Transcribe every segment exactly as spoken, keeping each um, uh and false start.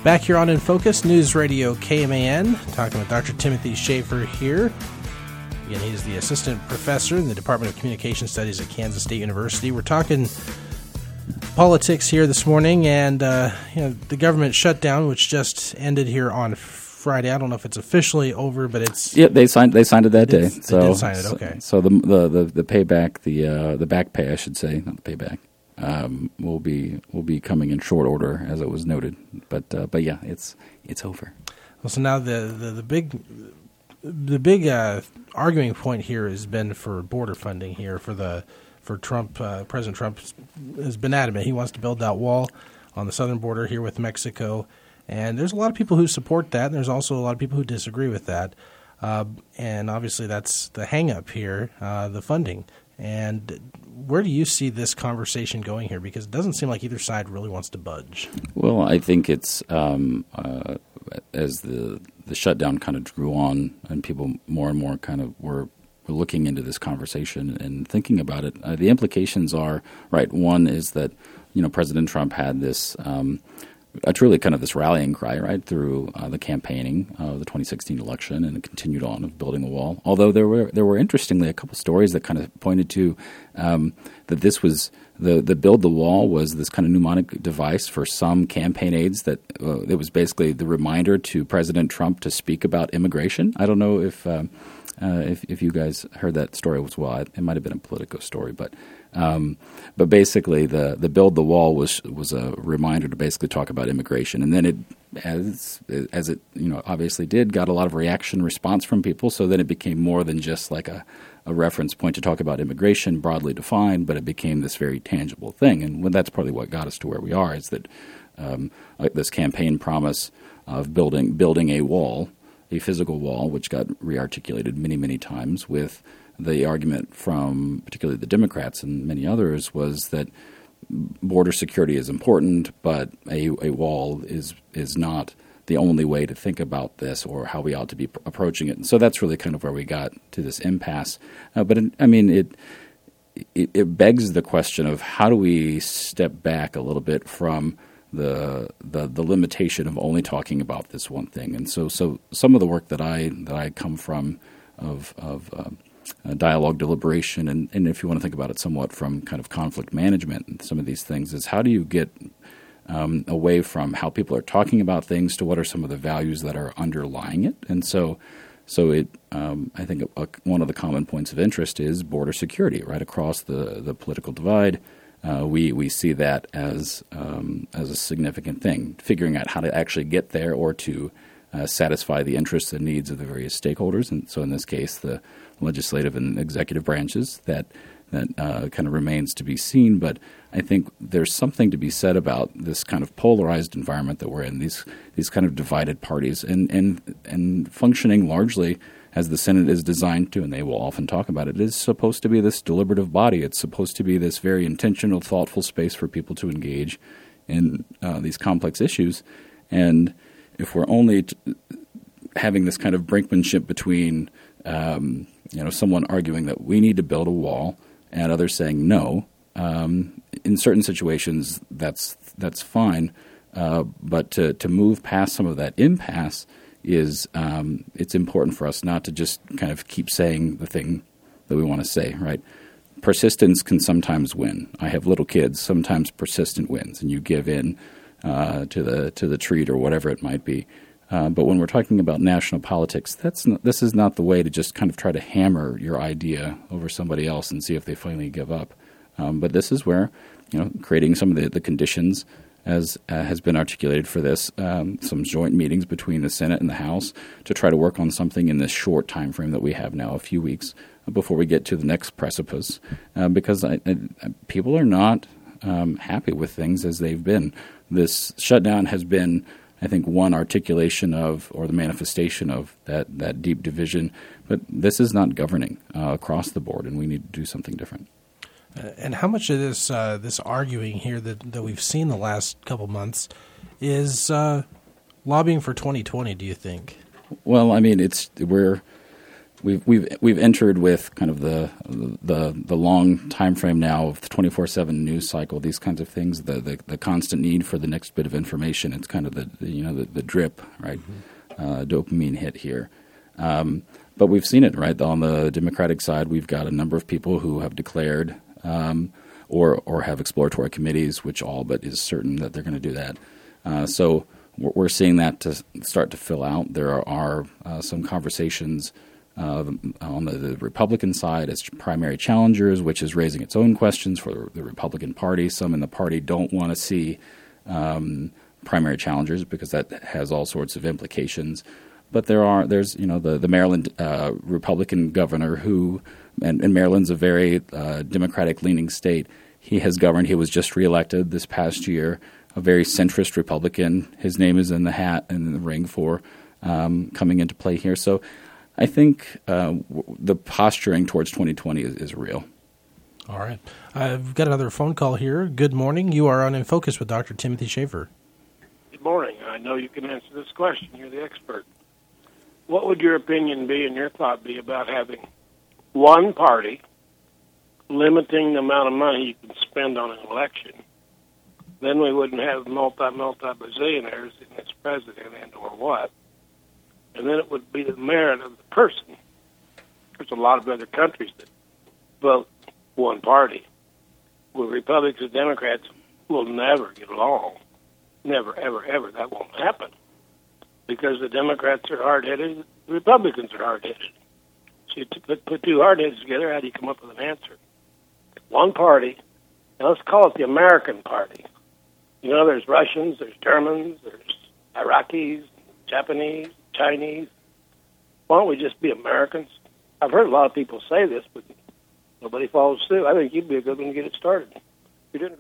Back here on In Focus, News Radio K M A N, talking with Doctor Timothy Schaefer here. Again, he's the assistant professor in the Department of Communication Studies at Kansas State University. We're talking politics here this morning, and uh, you know, the government shutdown, which just ended here on Friday. I don't know if it's officially over, but it's yeah. They signed. They signed it that day. So they did sign it. Okay. So, so the, the the the payback, the uh, the back pay, I should say, not the payback, um, will be will be coming in short order, as it was noted. But uh, but yeah, it's it's over. Well, so now the the, the big the big uh, arguing point here has been for border funding here for the for Trump. Uh, President Trump has been adamant he wants to build that wall on the southern border here with Mexico. And there's a lot of people who support that, and there's also a lot of people who disagree with that. Uh, and obviously that's the hang-up here, uh, the funding. And where do you see this conversation going here? Because it doesn't seem like either side really wants to budge. Well, I think it's um, uh, as the the shutdown kind of drew on and people more and more kind of were, were looking into this conversation and thinking about it, uh, the implications are, right, one is that, you know, President Trump had this um, – It's really kind of this rallying cry, right, through uh, the campaigning of the twenty sixteen election, and it continued on of building a wall. Although there were there were interestingly a couple stories that kind of pointed to um, that this was the the build the wall was this kind of mnemonic device for some campaign aides that uh, it was basically the reminder to President Trump to speak about immigration. I don't know if um, uh, if, if you guys heard that story as well. It might have been a Politico story, but. Um, but basically, the, the build the wall was was a reminder to basically talk about immigration, and then it, as as it you know obviously did, got a lot of reaction response from people. So then it became more than just like a, a reference point to talk about immigration broadly defined, but it became this very tangible thing, and that's probably what got us to where we are. Is that um, this campaign promise of building building a wall, a physical wall, which got rearticulated many many times with. The argument from particularly the Democrats and many others was that border security is important, but a, a wall is is not the only way to think about this or how we ought to be pr- approaching it. And so that's really kind of where we got to this impasse. Uh, but, it, I mean, it, it it begs the question of how do we step back a little bit from the the, the limitation of only talking about this one thing. And so so some of the work that I that I come from of of um, Uh, dialogue, deliberation, and, and if you want to think about it somewhat from kind of conflict management and some of these things, is how do you get um, away from how people are talking about things to what are some of the values that are underlying it? And so so it, um, I think a, a, one of the common points of interest is border security, right across the, the political divide. Uh, we, we see that as, um, as a significant thing, figuring out how to actually get there or to uh, satisfy the interests and needs of the various stakeholders. And so in this case, the legislative and executive branches, that that uh, kind of remains to be seen. But I think there's something to be said about this kind of polarized environment that we're in, these these kind of divided parties, and and, and functioning largely as the Senate is designed to, and they will often talk about it, it is supposed to be this deliberative body. It's supposed to be this very intentional, thoughtful space for people to engage in uh, these complex issues. And if we're only t- having this kind of brinkmanship between um, you know, someone arguing that we need to build a wall and others saying no. Um, in certain situations, that's that's fine, uh, but to to move past some of that impasse is um, it's important for us not to just kind of keep saying the thing that we want to say. Right? Persistence can sometimes win. I have little kids. Sometimes persistent wins, and you give in uh, to the to the treat or whatever it might be. Uh, but when we're talking about national politics, that's not, this is not the way to just kind of try to hammer your idea over somebody else and see if they finally give up. Um, but this is where, you know, creating some of the, the conditions, as uh, has been articulated for this, um, some joint meetings between the Senate and the House to try to work on something in this short time frame that we have now, a few weeks, before we get to the next precipice. Uh, because I, I, people are not um, happy with things as they've been. This shutdown has been, I think, one articulation of, or the manifestation of that, that deep division. But this is not governing uh, across the board, and we need to do something different. Uh, and how much of this uh, this arguing here that, that we've seen the last couple months is uh, lobbying for twenty twenty, do you think? Well, I mean, it's we're we've we've we've entered with kind of the the the long time frame now of the twenty-four seven news cycle, these kinds of things, the, the the constant need for the next bit of information. It's kind of the, the you know the, the drip, right, mm-hmm. uh, dopamine hit here. Um, but we've seen it, right, on the Democratic side. We've got a number of people who have declared um, or or have exploratory committees, which all but is certain that they're going to do that. Uh, so we're seeing that to start to fill out. There are, are uh, some conversations uh, on the, the Republican side as primary challengers, which is raising its own questions for the, the Republican Party. Some in the party don't want to see um, primary challengers because that has all sorts of implications. But there are there's you know the the Maryland uh, Republican governor who and, and Maryland's a very uh, Democratic leaning state. He has governed. He was just reelected this past year. A very centrist Republican. His name is in the hat and in the ring for um, coming into play here. So I think uh, w- the posturing towards twenty twenty is, is real. All right. I've got another phone call here. Good morning. You are on In Focus with Doctor Timothy Schaefer. Good morning. I know you can answer this question. You're the expert. What would your opinion be and your thought be about having one party limiting the amount of money you can spend on an election? Then we wouldn't have multi, multi-bazillionaires in this president and or what. And then it would be the merit of the person. There's a lot of other countries that vote one party. Where Republicans and Democrats will never get along. Never, ever, ever. That won't happen. Because the Democrats are hard-headed, the Republicans are hard-headed. So you put, put two hard-heads together, how do you come up with an answer? One party, now let's call it the American Party. You know, there's Russians, there's Germans, there's Iraqis, Japanese, Chinese. Why don't we just be Americans? I've heard a lot of people say this, but nobody follows suit. I think you'd be a good one to get it started. You're doing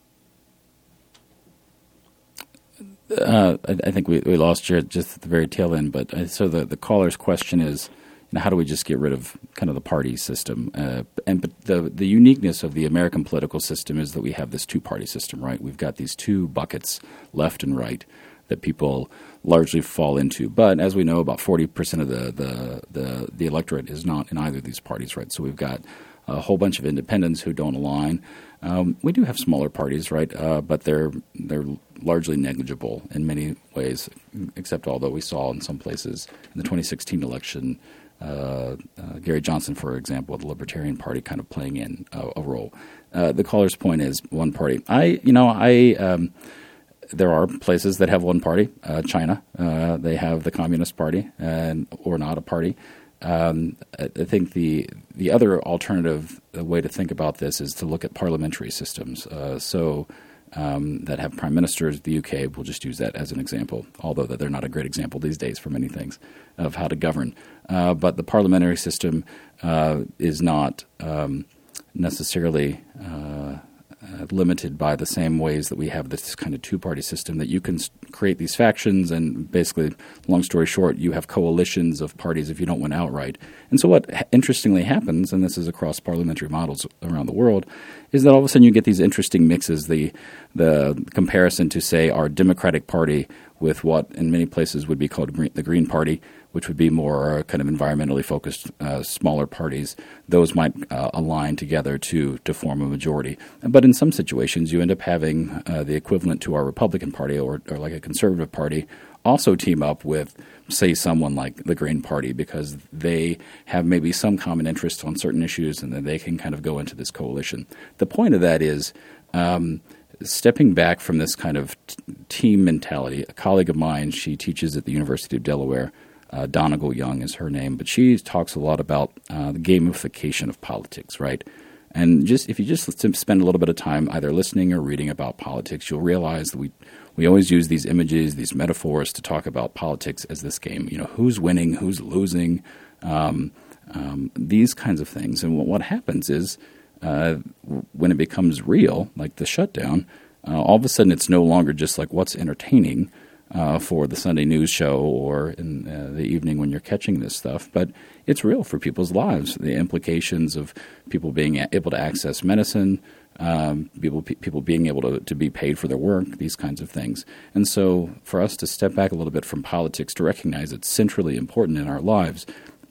great. Uh, I, I think we, we lost you just at the very tail end. But uh, so the, the caller's question is, you know, how do we just get rid of kind of the party system? Uh, and but the the uniqueness of the American political system is that we have this two-party system, right? We've got these two buckets, left and right, that people largely fall into. But as we know, about forty percent of the, the, the, the electorate is not in either of these parties, right? So we've got a whole bunch of independents who don't align. Um, we do have smaller parties, right? Uh, but they're they're largely negligible in many ways, except although we saw in some places in the twenty sixteen election, uh, uh, Gary Johnson, for example, the Libertarian Party kind of playing in a, a role. Uh, the caller's point is one party. I, you know, I um, there are places that have one party. Uh, China, uh, they have the Communist Party, and or not a party. Um, I think the the other alternative way to think about this is to look at parliamentary systems. Uh, so um, that have prime ministers. The U K, we'll just use that as an example, although that they're not a great example these days for many things of how to govern. Uh, but the parliamentary system uh, is not um, necessarily uh, Uh, limited by the same ways that we have this kind of two-party system, that you can s- create these factions and basically, long story short, you have coalitions of parties if you don't win outright. And so what ha- interestingly happens, and this is across parliamentary models around the world, is that all of a sudden you get these interesting mixes, the the comparison to, say, our Democratic Party with what in many places would be called green, the Green Party, which would be more uh, kind of environmentally focused, uh, smaller parties. Those might uh, align together to to form a majority. But in some situations, you end up having uh, the equivalent to our Republican Party or, or like a conservative party also team up with, say, someone like the Green Party, because they have maybe some common interests on certain issues, and then they can kind of go into this coalition. The point of that is um, stepping back from this kind of t- team mentality. A colleague of mine, she teaches at the University of Delaware. Uh, Donegal Young is her name, but she talks a lot about uh, the gamification of politics, right? And just if you just spend a little bit of time either listening or reading about politics, you'll realize that we we always use these images, these metaphors to talk about politics as this game. You know, who's winning, who's losing, um, um, these kinds of things. And what, what happens is uh, when it becomes real, like the shutdown, uh, all of a sudden it's no longer just like what's entertaining Uh, for the Sunday news show or in uh, the evening when you're catching this stuff, but it's real for people's lives. The implications of people being able to access medicine, um, people people being able to, to be paid for their work, these kinds of things. And so for us to step back a little bit from politics to recognize it's centrally important in our lives,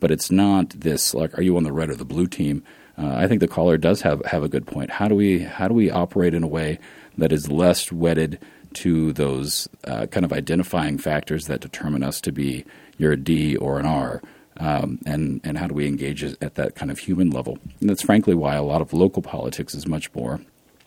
but it's not this like, are you on the red or the blue team? Uh, I think the caller does have, have a good point. How do we how do we operate in a way that is less wedded to those uh, kind of identifying factors that determine us to be you're a D or an R? Um, and, and how do we engage at that kind of human level? And that's frankly why a lot of local politics is much more,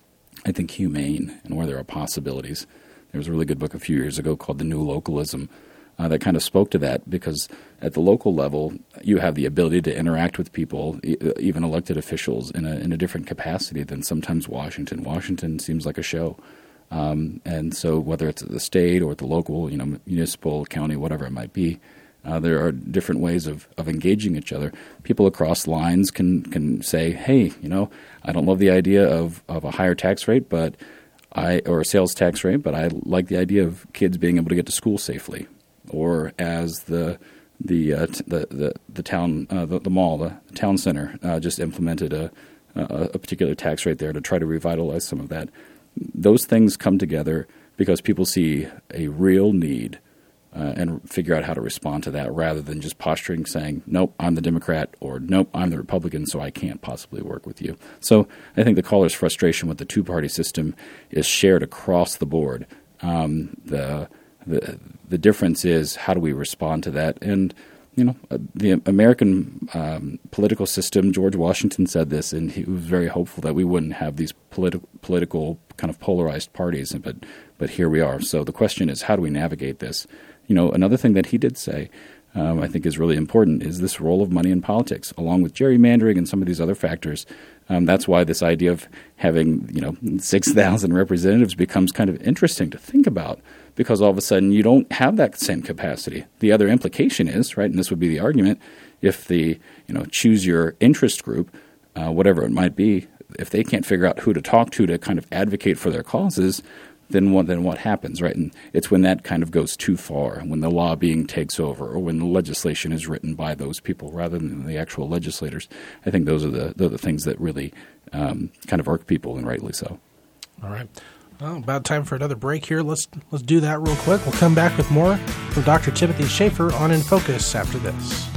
I think, humane and where there are possibilities. There was a really good book a few years ago called The New Localism uh, that kind of spoke to that, because at the local level, you have the ability to interact with people, e- even elected officials, in a, in a different capacity than sometimes Washington. Washington seems like a show. Um, and so whether it's at the state or at the local, you know, municipal, county, whatever it might be, Uh, there are different ways of, of engaging each other. People across lines can, can say, hey, you know, I don't love the idea of, of a higher tax rate, but I or a sales tax rate, but I like the idea of kids being able to get to school safely. Or as the the uh, t- the, the the town uh, the, the mall, the town center uh, just implemented a, a a particular tax rate there to try to revitalize some of that. Those things come together because people see a real need. Uh, and figure out how to respond to that rather than just posturing, saying, nope, I'm the Democrat, or nope, I'm the Republican, so I can't possibly work with you. So I think the caller's frustration with the two-party system is shared across the board. Um, the, the the difference is, how do we respond to that? And, you know, uh, the American um, political system, George Washington said this, and he was very hopeful that we wouldn't have these politi- political kind of polarized parties, but but here we are. So the question is, how do we navigate this? You know, another thing that he did say, um, I think is really important, is this role of money in politics, along with gerrymandering and some of these other factors. Um, that's why this idea of having, you know, six thousand representatives becomes kind of interesting to think about, because all of a sudden you don't have that same capacity. The other implication is, right, and this would be the argument, if the, you know, choose your interest group, uh, whatever it might be, if they can't figure out who to talk to to kind of advocate for their causes, then what, then what happens, right? And it's when that kind of goes too far, when the lobbying takes over, or when the legislation is written by those people rather than the actual legislators. I think those are the, those are the things that really um, kind of irk people, and rightly so. All right. Well, about time for another break here. Let's let's do that real quick. We'll come back with more from Doctor Timothy Schaefer on In Focus after this.